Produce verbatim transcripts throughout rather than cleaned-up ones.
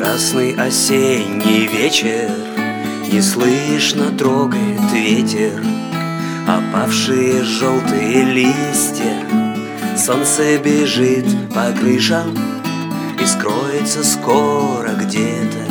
Ясный осенний вечер, не слышно трогает ветер опавшие желтые листья. Солнце бежит по крышам и скроется скоро где-то,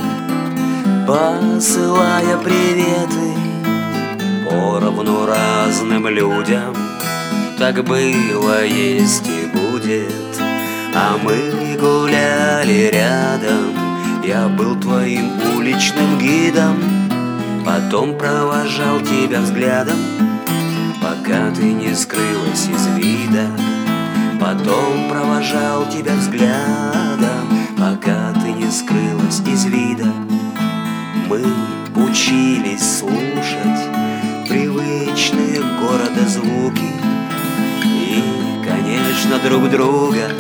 посылая приветы поровну разным людям. Так было, есть и будет. А мы гуляли рядом, я был твоим уличным гидом, потом провожал тебя взглядом, пока ты не скрылась из вида. Потом провожал тебя взглядом, пока ты не скрылась из вида. Мы учились слушать привычные города звуки и, конечно, друг друга,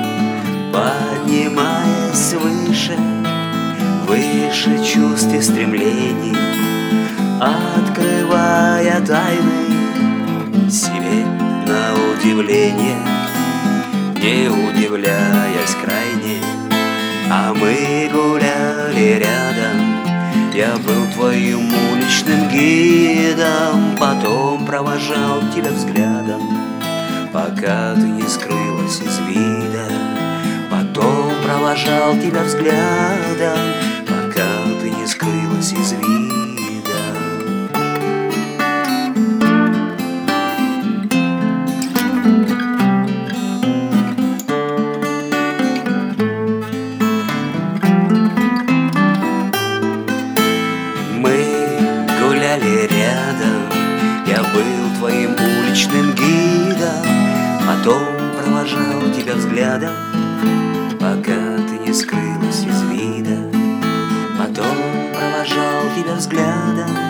поднимаясь выше, выше чувств и стремлений, открывая тайны себе на удивление, не удивляясь крайне. А мы гуляли рядом, я был твоим уличным гидом, потом провожал тебя взглядом, пока ты не скрылась из вида. Потом провожал тебя взглядом, пока ты не скрылась из вида. Мы гуляли рядом, я был твоим уличным гидом, потом провожал тебя взглядом, пока ты не скрылась из вида. Потом провожал тебя взглядом,